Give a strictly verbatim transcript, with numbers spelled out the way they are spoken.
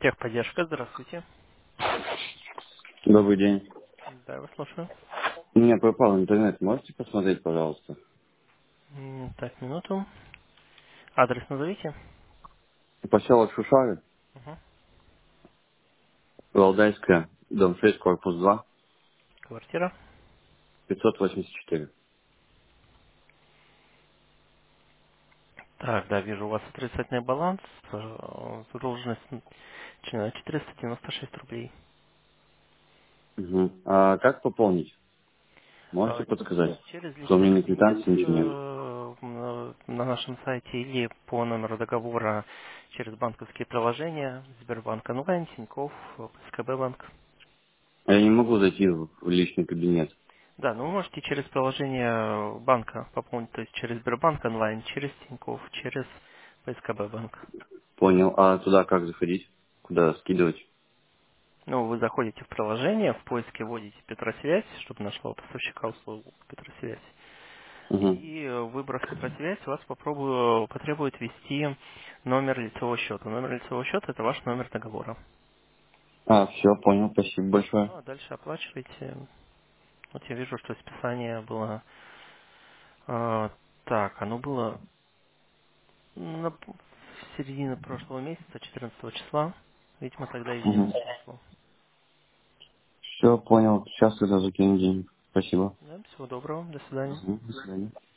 Техподдержка, здравствуйте. Добрый день. Да, я вас слушаю. У меня пропал интернет. Можете посмотреть, пожалуйста? М, Так, минуту. Адрес назовите. Поселок Шушары, Угу. Валдайская, дом шесть, корпус два, Квартира. пятьсот восемьдесят четыре. Так, да, вижу, у вас отрицательный баланс. э, Задолженность м, ч- четыреста девяносто шесть рублей. Угу. А как пополнить? Можете Э, подсказать? Через Что у личный меня ни кабинет квитанции, ничего нет. э, на на нашем сайте или по номеру договора через банковские приложения Сбербанк онлайн, Тинькофф, э, СКБ банк. А я не могу зайти в в личный кабинет. Да, ну вы можете через приложение банка пополнить, то есть через Сбербанк онлайн, через Тинькофф, через ПСКБ банк. Понял. А туда как заходить? Куда скидывать? Ну, вы заходите в приложение, в поиске вводите Петросвязь, чтобы нашла поставщика услуг Петросвязь. Угу. И э, выбрав Петросвязь, вас попробую, потребует ввести номер лицевого счета. Номер лицевого счета– это ваш номер договора. А, все, понял. Спасибо большое. Ну, а дальше оплачиваете. Вот я вижу, что списание было... э, так, оно было На п- в середине прошлого месяца, четырнадцатого числа, видимо, тогда и Угу. денежки ушло. Все, понял. Сейчас тогда закину денег. Спасибо. Да, всего доброго, до свидания. Мгм. До свидания.